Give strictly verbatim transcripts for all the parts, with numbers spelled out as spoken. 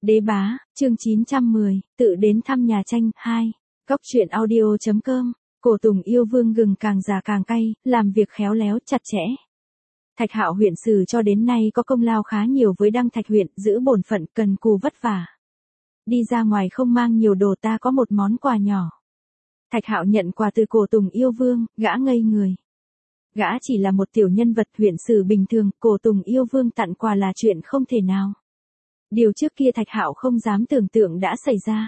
Đế bá, chương chín trăm mười, tự đến thăm nhà tranh, hai. Góc truyện audio.com, Cổ Tùng yêu vương gừng càng già càng cay, làm việc khéo léo, chặt chẽ. Thạch Hạo huyện sử cho đến nay có công lao khá nhiều với Đăng Thạch huyện, giữ bổn phận, cần cù vất vả. Đi ra ngoài không mang nhiều đồ, ta có một món quà nhỏ. Thạch Hạo nhận quà từ Cổ Tùng yêu vương, gã ngây người. Gã chỉ là một tiểu nhân vật huyện sử bình thường, Cổ Tùng yêu vương tặng quà là chuyện không thể nào. Điều trước kia Thạch Hạo không dám tưởng tượng đã xảy ra.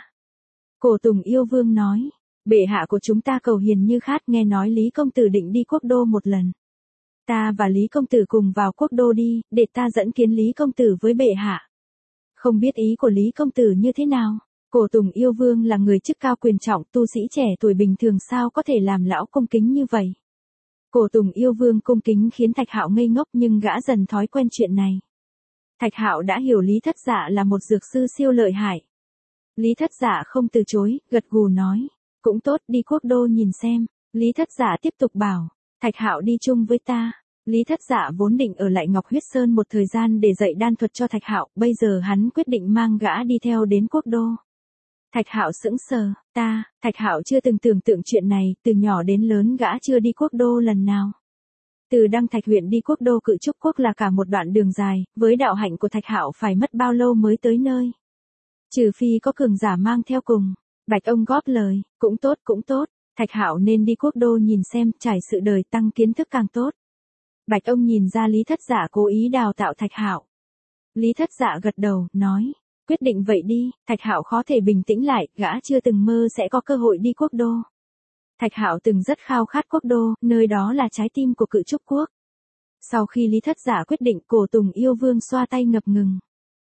Cổ Tùng yêu vương nói, bệ hạ của chúng ta cầu hiền như khát, nghe nói Lý công tử định đi quốc đô một lần. Ta và Lý công tử cùng vào quốc đô đi, để ta dẫn kiến Lý công tử với bệ hạ. Không biết ý của Lý công tử như thế nào? Cổ Tùng yêu vương là người chức cao quyền trọng, tu sĩ trẻ tuổi bình thường sao có thể làm lão cung kính như vậy? Cổ Tùng yêu vương cung kính khiến Thạch Hạo ngây ngốc, nhưng gã dần thói quen chuyện này. Thạch Hạo đã hiểu Lý Thất Dạ là một dược sư siêu lợi hại. Lý Thất Dạ không từ chối, gật gù nói, cũng tốt, đi quốc đô nhìn xem. Lý Thất Dạ tiếp tục bảo, Thạch Hạo đi chung với ta. Lý Thất Dạ vốn định ở lại Ngọc Huyết Sơn một thời gian để dạy đan thuật cho Thạch Hạo, bây giờ hắn quyết định mang gã đi theo đến quốc đô. Thạch Hạo sững sờ, ta, Thạch Hạo chưa từng tưởng tượng chuyện này, từ nhỏ đến lớn gã chưa đi quốc đô lần nào. Từ Đăng Thạch huyện đi quốc đô Cự Trúc quốc là cả một đoạn đường dài, với đạo hạnh của Thạch Hạo phải mất bao lâu mới tới nơi. Trừ phi có cường giả mang theo cùng. Bạch ông góp lời, cũng tốt cũng tốt, Thạch Hạo nên đi quốc đô nhìn xem, trải sự đời tăng kiến thức càng tốt. Bạch ông nhìn ra Lý Thất Dạ cố ý đào tạo Thạch Hạo. Lý Thất Dạ gật đầu, nói, quyết định vậy đi. Thạch Hạo khó thể bình tĩnh lại, gã chưa từng mơ sẽ có cơ hội đi quốc đô. Thạch Hạo từng rất khao khát quốc đô, nơi đó là trái tim của Cự Trúc quốc. Sau khi Lý Thất Dạ quyết định, Cổ Tùng yêu vương xoa tay ngập ngừng.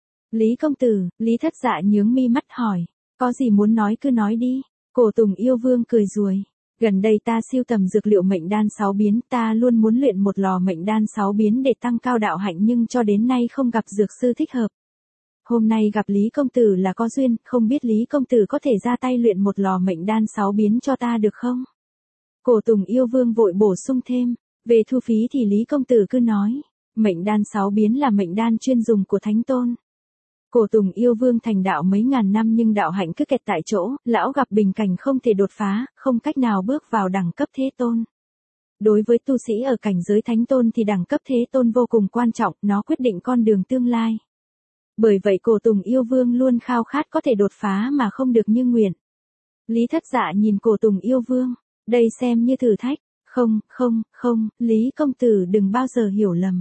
Lý công tử, Lý Thất Dạ nhướng mi mắt hỏi, có gì muốn nói cứ nói đi. Cổ Tùng yêu vương cười ruồi, gần đây ta siêu tầm dược liệu mệnh đan sáu biến, ta luôn muốn luyện một lò mệnh đan sáu biến để tăng cao đạo hạnh, nhưng cho đến nay không gặp dược sư thích hợp. Hôm nay gặp Lý công tử là có duyên, không biết Lý công tử có thể ra tay luyện một lò mệnh đan sáu biến cho ta được không? Cổ Tùng yêu vương vội bổ sung thêm, về thu phí thì Lý công tử cứ nói, mệnh đan sáu biến là mệnh đan chuyên dùng của Thánh Tôn. Cổ Tùng yêu vương thành đạo mấy ngàn năm nhưng đạo hạnh cứ kẹt tại chỗ, lão gặp bình cảnh không thể đột phá, không cách nào bước vào đẳng cấp Thế Tôn. Đối với tu sĩ ở cảnh giới Thánh Tôn thì đẳng cấp Thế Tôn vô cùng quan trọng, nó quyết định con đường tương lai. Bởi vậy Cổ Tùng yêu vương luôn khao khát có thể đột phá mà không được như nguyện. Lý Thất Dạ nhìn Cổ Tùng yêu vương, đây xem như thử thách. Không, không, không, Lý công tử đừng bao giờ hiểu lầm.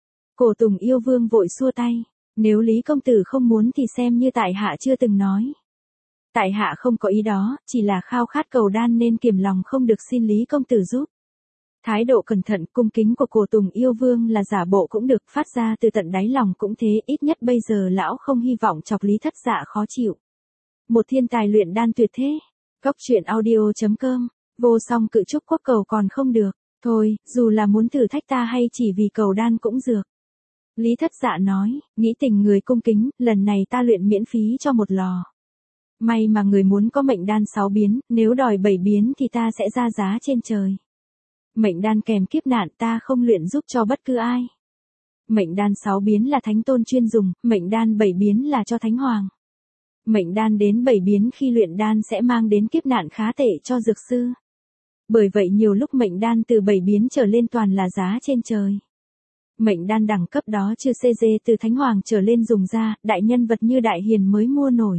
Cổ Tùng yêu vương vội xua tay, nếu Lý công tử không muốn thì xem như tại hạ chưa từng nói. Tại hạ không có ý đó, chỉ là khao khát cầu đan nên kiềm lòng không được xin Lý công tử giúp. Thái độ cẩn thận, cung kính của Cổ Tùng yêu vương là giả bộ cũng được, phát ra từ tận đáy lòng cũng thế, ít nhất bây giờ lão không hy vọng chọc Lý Thất Dạ khó chịu. Một thiên tài luyện đan tuyệt thế. Góc truyện audio.com, vô song Cự Trúc quốc cầu còn không được, thôi, dù là muốn thử thách ta hay chỉ vì cầu đan cũng dược. Lý Thất Dạ nói, nghĩ tình người cung kính, lần này ta luyện miễn phí cho một lò. May mà người muốn có mệnh đan sáu biến, nếu đòi bảy biến thì ta sẽ ra giá trên trời. Mệnh đan kèm kiếp nạn ta không luyện giúp cho bất cứ ai. Mệnh đan sáu biến là Thánh Tôn chuyên dùng, mệnh đan bảy biến là cho Thánh Hoàng. Mệnh đan đến bảy biến khi luyện đan sẽ mang đến kiếp nạn khá tệ cho dược sư. Bởi vậy nhiều lúc mệnh đan từ bảy biến trở lên toàn là giá trên trời. Mệnh đan đẳng cấp đó chưa xê dê từ Thánh Hoàng trở lên dùng ra, đại nhân vật như Đại Hiền mới mua nổi.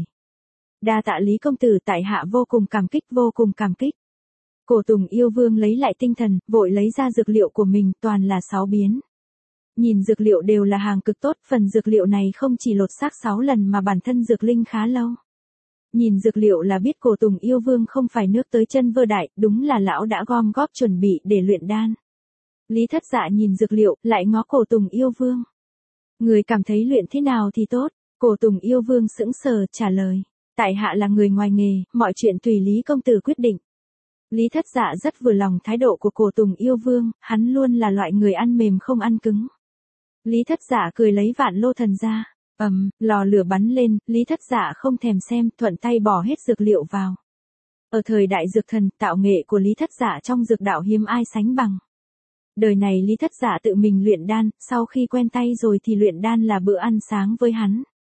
Đa tạ Lý công tử, tại hạ vô cùng cảm kích, vô cùng cảm kích. Cổ Tùng yêu vương lấy lại tinh thần, vội lấy ra dược liệu của mình, toàn là sáu biến. Nhìn dược liệu đều là hàng cực tốt, phần dược liệu này không chỉ lột xác sáu lần mà bản thân dược linh khá lâu. Nhìn dược liệu là biết Cổ Tùng yêu vương không phải nước tới chân vơ đại, đúng là lão đã gom góp chuẩn bị để luyện đan. Lý Thất Dạ nhìn dược liệu, lại ngó Cổ Tùng yêu vương. Người cảm thấy luyện thế nào thì tốt? Cổ Tùng yêu vương sững sờ trả lời, tại hạ là người ngoài nghề, mọi chuyện tùy Lý công tử quyết định. Lý Thất Dạ rất vừa lòng thái độ của Cổ Tùng yêu vương, hắn luôn là loại người ăn mềm không ăn cứng. Lý Thất Dạ cười lấy vạn lô thần ra, ầm, um, lò lửa bắn lên, Lý Thất Dạ không thèm xem, thuận tay bỏ hết dược liệu vào. Ở thời đại dược thần, tạo nghệ của Lý Thất Dạ trong dược đạo hiếm ai sánh bằng. Đời này Lý Thất Dạ tự mình luyện đan, sau khi quen tay rồi thì luyện đan là bữa ăn sáng với hắn.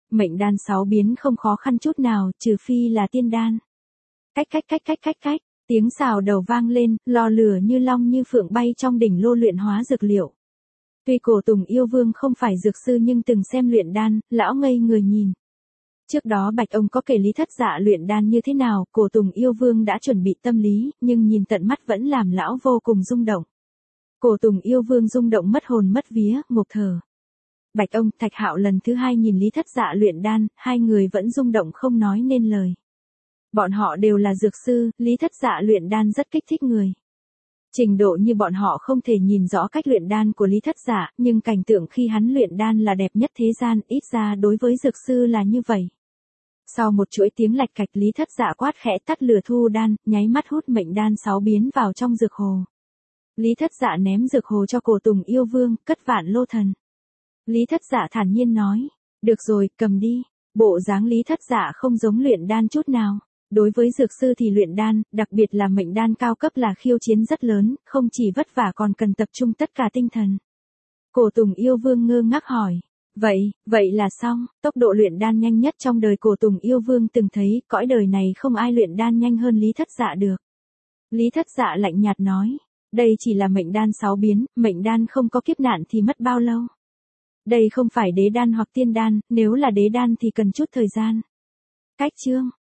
Mệnh đan sáu biến không khó khăn chút nào, trừ phi là tiên đan. Cách cách cách cách cách cách, tiếng xào đầu vang lên, lò lửa như long như phượng bay trong đỉnh lô luyện hóa dược liệu. Tuy Cổ Tùng yêu vương không phải dược sư nhưng từng xem luyện đan, lão ngây người nhìn. Trước đó Bạch ông có kể Lý Thất Dạ luyện đan như thế nào, Cổ Tùng yêu vương đã chuẩn bị tâm lý, nhưng nhìn tận mắt vẫn làm lão vô cùng rung động. Cổ Tùng yêu vương rung động mất hồn mất vía, ngộp thở. Bạch ông, Thạch Hạo lần thứ hai nhìn Lý Thất Dạ luyện đan, hai người vẫn rung động không nói nên lời. Bọn họ đều là dược sư, Lý Thất Dạ luyện đan rất kích thích người. Trình độ như bọn họ không thể nhìn rõ cách luyện đan của Lý Thất Dạ, nhưng cảnh tượng khi hắn luyện đan là đẹp nhất thế gian, ít ra đối với dược sư là như vậy. Sau một chuỗi tiếng lạch cạch, Lý Thất Dạ quát khẽ tắt lửa thu đan, nháy mắt hút mệnh đan sáu biến vào trong dược hồ. Lý Thất Dạ ném dược hồ cho Cổ Tùng yêu vương, cất vạn lô thần. Lý Thất Dạ thản nhiên nói, được rồi, cầm đi. Bộ dáng Lý Thất Dạ không giống luyện đan chút nào. Đối với dược sư thì luyện đan, đặc biệt là mệnh đan cao cấp là khiêu chiến rất lớn, không chỉ vất vả còn cần tập trung tất cả tinh thần. Cổ Tùng yêu vương ngơ ngác hỏi, vậy, vậy là xong, tốc độ luyện đan nhanh nhất trong đời Cổ Tùng yêu vương từng thấy, cõi đời này không ai luyện đan nhanh hơn Lý Thất Dạ được. Lý Thất Dạ lạnh nhạt nói, đây chỉ là mệnh đan sáu biến, mệnh đan không có kiếp nạn thì mất bao lâu. Đây không phải đế đan hoặc tiên đan, nếu là đế đan thì cần chút thời gian. Cách chương